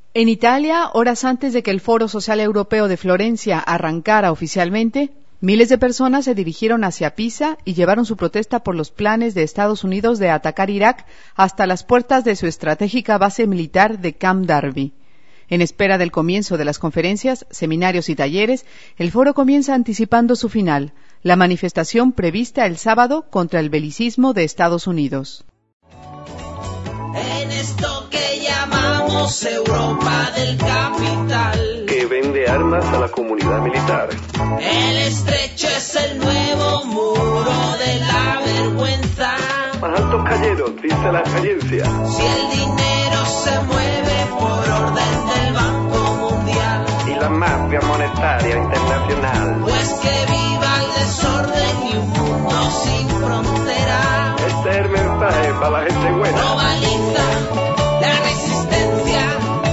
En Italia, horas antes de que el Foro Social Europeo de Florencia arrancara oficialmente, miles de personas se dirigieron hacia Pisa y llevaron su protesta por los planes de Estados Unidos de atacar Irak hasta las puertas de su estratégica base militar de Camp Darby. En espera del comienzo de las conferencias, seminarios y talleres, el foro comienza anticipando su final, la manifestación prevista el sábado contra el belicismo de Estados Unidos. En esto que llamamos Europa del capital, que vende armas a la comunidad militar. El estrecho es el nuevo muro de la vergüenza. Más altos cayeron, dice la experiencia. Si el dinero se mueve por orden del Banco Mundial Y la mafia monetaria internacional. pues que viva el desorden y un mundo sin frontera. Este es el mensaje para la gente buena. Globaliza la resistencia,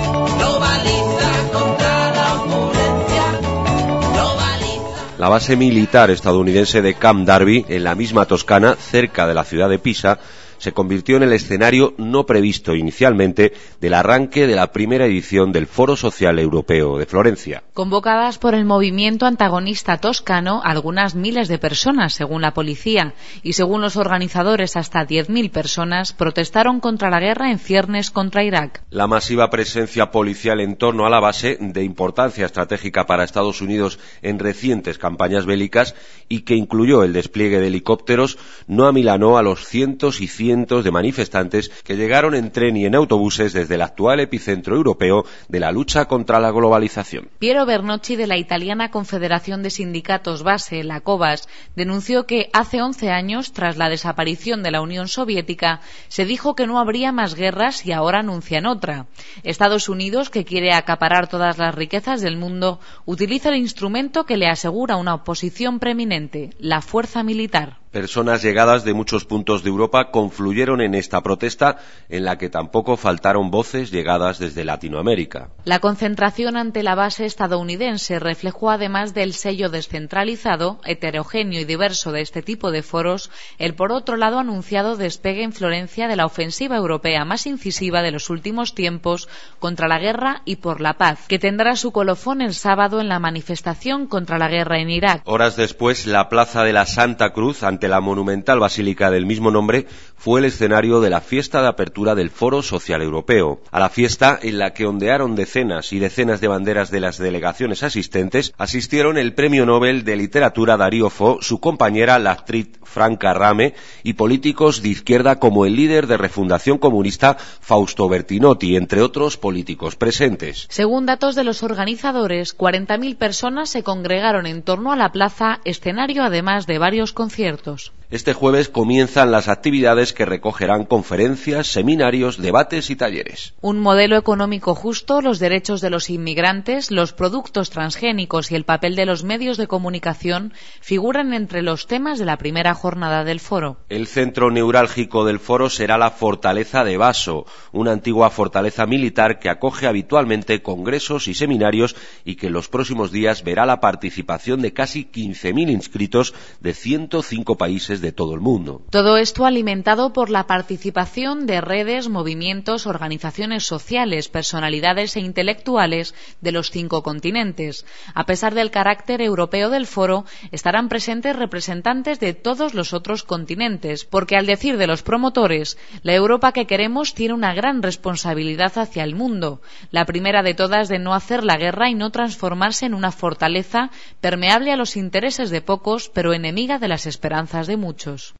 globaliza contra la opulencia, globaliza. La base militar estadounidense de Camp Darby, en la misma Toscana, cerca de la ciudad de Pisa, se convirtió en el escenario no previsto inicialmente del arranque de la primera edición del Foro Social Europeo de Florencia. Convocadas por el movimiento antagonista toscano, algunas miles de personas, según la policía, y según los organizadores hasta 10.000 personas, protestaron contra la guerra en ciernes contra Irak. La masiva presencia policial en torno a la base, de importancia estratégica para Estados Unidos en recientes campañas bélicas y que incluyó el despliegue de helicópteros, no amilanó a los cientos y cientos de manifestantes que llegaron en tren y en autobuses desde el actual epicentro europeo de la lucha contra la globalización. Piero Bernocchi, de la italiana Confederación de Sindicatos Base, la COBAS, denunció que hace 11 años, tras la desaparición de la Unión Soviética, se dijo que no habría más guerras y ahora anuncian otra. Estados Unidos, que quiere acaparar todas las riquezas del mundo, utiliza el instrumento que le asegura una oposición preeminente, la fuerza militar. Personas llegadas de muchos puntos de Europa confluyeron en esta protesta, en la que tampoco faltaron voces llegadas desde Latinoamérica. La concentración ante la base estadounidense reflejó, además del sello descentralizado, heterogéneo y diverso de este tipo de foros, el por otro lado anunciado despegue en Florencia de la ofensiva europea más incisiva de los últimos tiempos contra la guerra y por la paz, que tendrá su colofón el sábado en la manifestación contra la guerra en Irak. Horas después, la plaza de la Santa Cruz, ante la monumental basílica del mismo nombre, fue el escenario de la fiesta de apertura del Foro Social Europeo. A la fiesta, en la que ondearon decenas y decenas de banderas de las delegaciones asistentes, asistieron el Premio Nobel de Literatura Darío Fo, su compañera la actriz Franca Rame y políticos de izquierda como el líder de Refundación Comunista Fausto Bertinotti, entre otros políticos presentes. Según datos de los organizadores, 40.000 personas se congregaron en torno a la plaza, escenario además de varios conciertos. Este jueves comienzan las actividades que recogerán conferencias, seminarios, debates y talleres. Un modelo económico justo, los derechos de los inmigrantes, los productos transgénicos y el papel de los medios de comunicación figuran entre los temas de la primera jornada del foro. El centro neurálgico del foro será la Fortaleza de Baso, una antigua fortaleza militar que acoge habitualmente congresos y seminarios y que en los próximos días verá la participación de casi 15.000 inscritos de 105 países de todo el mundo. Todo esto alimentado por la participación de redes, movimientos, organizaciones sociales, personalidades e intelectuales de los 5 continentes. A pesar del carácter europeo del foro, estarán presentes representantes de todos los otros continentes, porque al decir de los promotores, la Europa que queremos tiene una gran responsabilidad hacia el mundo. La primera de todas de no hacer la guerra y no transformarse en una fortaleza permeable a los intereses de pocos, pero enemiga de las esperanzas de muchos.